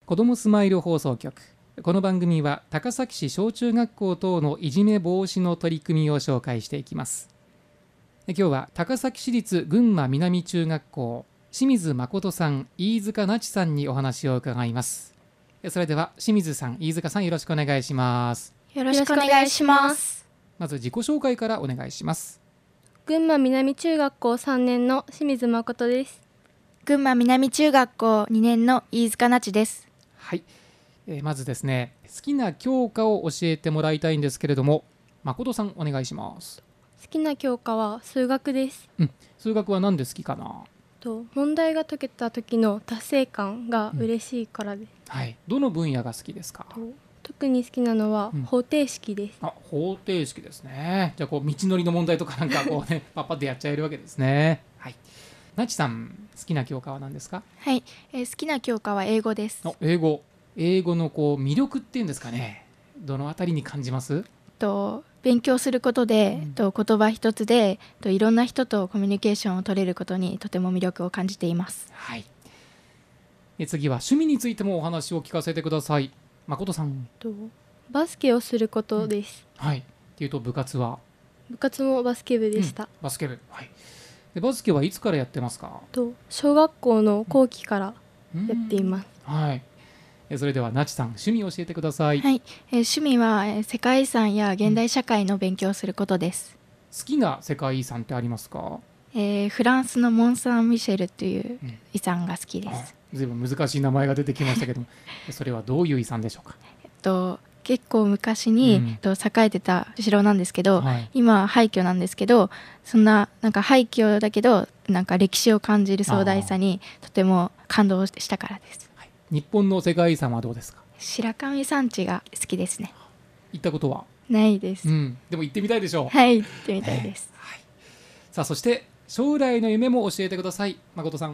子どもスマイル放送局。この番組は高崎市小中学校等のいじめ防止の取り組みを紹介していきます。今日は高崎市立群馬南中学校清水誠さん、飯塚那智さんにお話を伺います。それでは清水さん、飯塚さん、よろしくお願いします。 よろしくお願いします。 まず自己紹介からお願いします。 群馬南中学校3年の清水誠です。 群馬南中学校2年の飯塚那智です。 はい、まずですね、好きな教科を教えてもらいたいんですけれども、誠さんお願いします。 好きな教科は数学です。 数学は何で好きかな？ 問題が解けた時の達成感が嬉しいからです。 はい、どの分野が好きですか？ 特に好きなのは方程式です。 方程式ですね。じゃあ道のりの問題とかなんかパッパッとやっちゃえるわけですね。はい。那智さん、好きな教科は何ですか？ はい、好きな教科は英語です。 英語の魅力っていうんですかね。どのあたりに感じます？ 勉強することで、言葉一つでいろんな人とコミュニケーションを取れることにとても魅力を感じています。 はい。次は趣味についてもお話を聞かせてください。誠さん。 バスケをすることです。 はい。っていうと部活は？ 部活もバスケ部でした。 バスケ部。はい。でバスケはいつからやってますか？ 小学校の後期からやっています。 はい。それでは那智さん、趣味を教えてください。 はい。趣味は世界遺産や現代社会の勉強をすることです。 好きな世界遺産ってありますか？ フランスのモン・サン・ミシェルという遺産が好きです。 ずいぶん難しい名前が出てきましたけどもそれはどういう遺産でしょうか？ 結構昔に、栄えてた城なんですけど、今は廃墟なんですけど、そんな廃墟だけど歴史を感じる壮大さにとても感動したからです。 日本の世界遺産はどうですか？ 白神山地が好きですね。 行ったことは？ ないです。 でも行ってみたいでしょう？ はい、行ってみたいです。 さあ、そして将来の夢も教えてください。誠さん。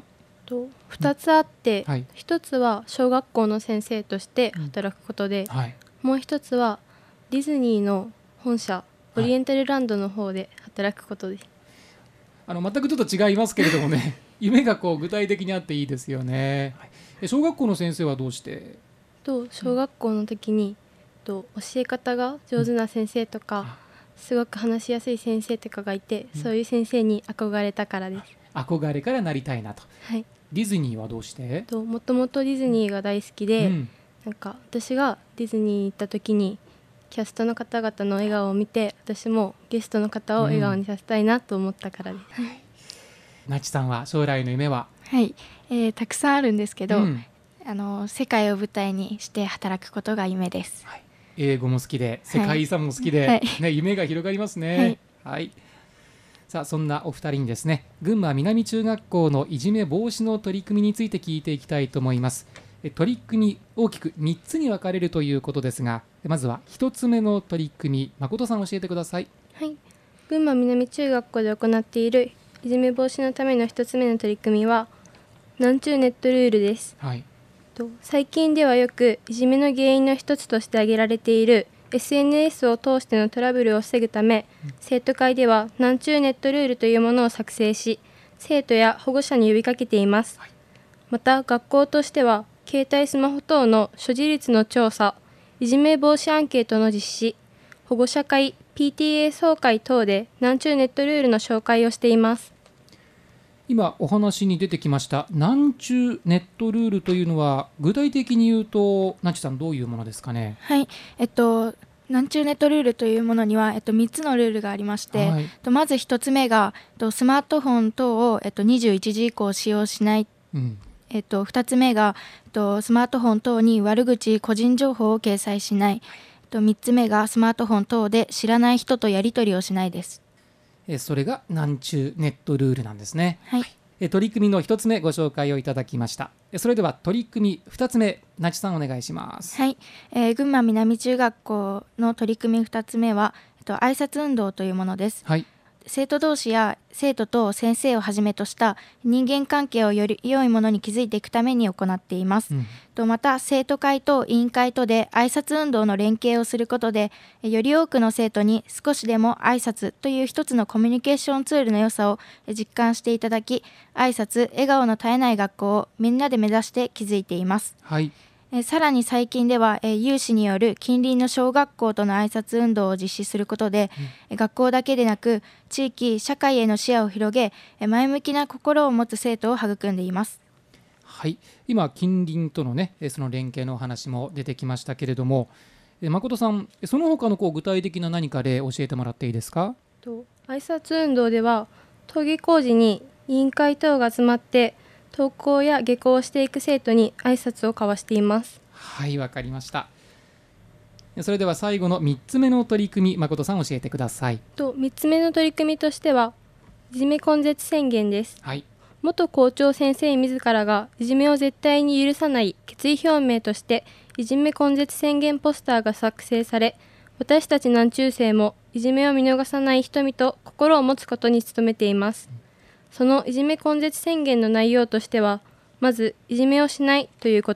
2つあって、1つは小学校の先生として働くことで、もう1つはディズニーの本社オリエンタルランドの方で働くことです。 全くちょっと違いますけれどもね夢が具体的にあっていいですよね。小学校の先生はどうして？ 小学校の時に教え方が上手な先生とか、すごく話しやすい先生とかがいて、そういう先生に憧れたからです。 憧れからなりたいなと。ディズニーはどうして？ もともとディズニーが大好きで、私がディズニーに行った時にキャストの方々の笑顔を見て、私もゲストの方を笑顔にさせたいなと思ったからです。 那智さんは将来の夢は？ はい、たくさんあるんですけど、世界を舞台にして働くことが夢です。 英語も好きで世界遺産も好きで、夢が広がりますね。さあ、そんなお二人にですね、群馬南中学校のいじめ防止の取り組みについて聞いていきたいと思います。取り組み大きく3つに分かれるということですが、まずは1つ目の取り組み、誠さん教えてください。 群馬南中学校で行っているいじめ防止のための1つ目の取り組みはなんちゅうネットルールです。最近ではよくいじめの原因の一つとして挙げられている SNS を通してのトラブルを防ぐため、生徒会ではなんちゅうネットルールというものを作成し、生徒や保護者に呼びかけています。また学校としては携帯スマホ等の所持率の調査、いじめ防止アンケートの実施、保護者会、PTA 総会等でなんちゅうネットルールの紹介をしています。 今お話に出てきましたなんちゅうネットルールというのは、具体的に言うと那智さん、どういうものですかね？ はい、なんちゅうネットルールというものには、3つのルールがありまして、まず1つ目がスマートフォン等を、21時以降使用しない、2つ目がスマートフォン等に悪口、個人情報を掲載しない、3つ目がスマートフォン等で知らない人とやり取りをしないです。 それがなんちゅうネットルールなんですね。取り組みの1つ目ご紹介をいただきました。それでは取り組み2つ目、那智さんお願いします。 群馬南中学校の取り組み2つ目は、挨拶運動というものです。生徒同士や生徒と先生をはじめとした人間関係をより良いものに築いていくために行っています。また生徒会と委員会とで挨拶運動の連携をすることで、より多くの生徒に少しでも挨拶という一つのコミュニケーションツールの良さを実感していただき、挨拶笑顔の絶えない学校をみんなで目指して築いています。 さらに最近では、有志による近隣の小学校との挨拶運動を実施することで、学校だけでなく地域社会への視野を広げ、前向きな心を持つ生徒を育んでいます。 はい、今近隣とのねその連携のお話も出てきましたけれども、誠さん、その他の具体的な何か例教えてもらっていいですか？ 挨拶運動では登下校時に委員会等が集まって登校や下校をしていく生徒に挨拶を交わしています。 はい、わかりました。それでは最後の3つ目の取り組み、誠さん教えてください。 3つ目の取り組みとしてはいじめ根絶宣言です。 はい、 元校長先生自らがいじめを絶対に許さない決意表明としていじめ根絶宣言ポスターが作成され、私たち南中生もいじめを見逃さない瞳と心を持つことに努めています。そのいじめ根絶宣言の内容としては、まずいじめをしないということ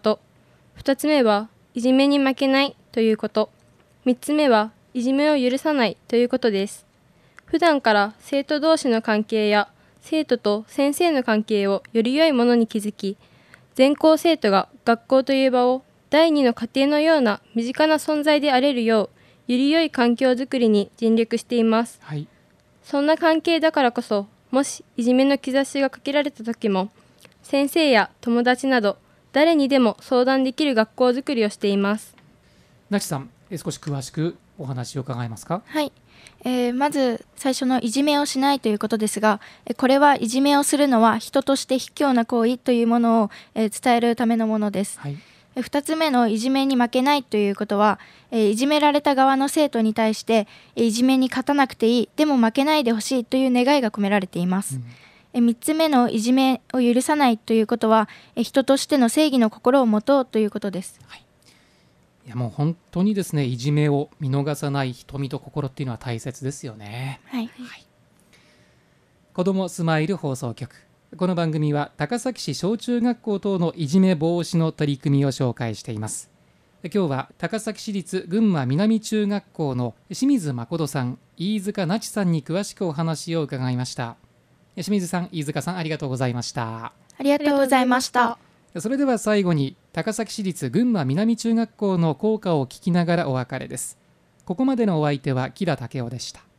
、2つ目はいじめに負けないということ、3つ目はいじめを許さないということです。普段から生徒同士の関係や生徒と先生の関係をより良いものに築き、全校生徒が学校という場を第二の家庭のような身近な存在であれるよう、より良い環境づくりに尽力しています。 はい、 そんな関係だからこそ、もしいじめの兆しがかけられた時も、先生や友達など誰にでも相談できる学校づくりをしています。 那智さん、少し詳しくお話を伺えますか？ はい、まず最初のいじめをしないということですが、これはいじめをするのは人として卑怯な行為というものを、伝えるためのものです。 はい、 2つ目のいじめに負けないということは、いじめられた側の生徒に対していじめに勝たなくていい、でも負けないでほしいという願いが込められています。3つ目のいじめを許さないということは、人としての正義の心を持とうということです。 はい、いやもう本当にですね、いじめを見逃さない瞳と心っていうのは大切ですよね。 はい、 子どもスマイル放送局、この番組は高崎市小中学校等のいじめ防止の取り組みを紹介しています。今日は高崎市立群馬南中学校の清水誠さん、飯塚那智さんに詳しくお話を伺いました。清水さん、飯塚さん、ありがとうございました。 ありがとうございました。 それでは最後に高崎市立群馬南中学校の校歌を聞きながらお別れです。ここまでのお相手は木田武夫でした。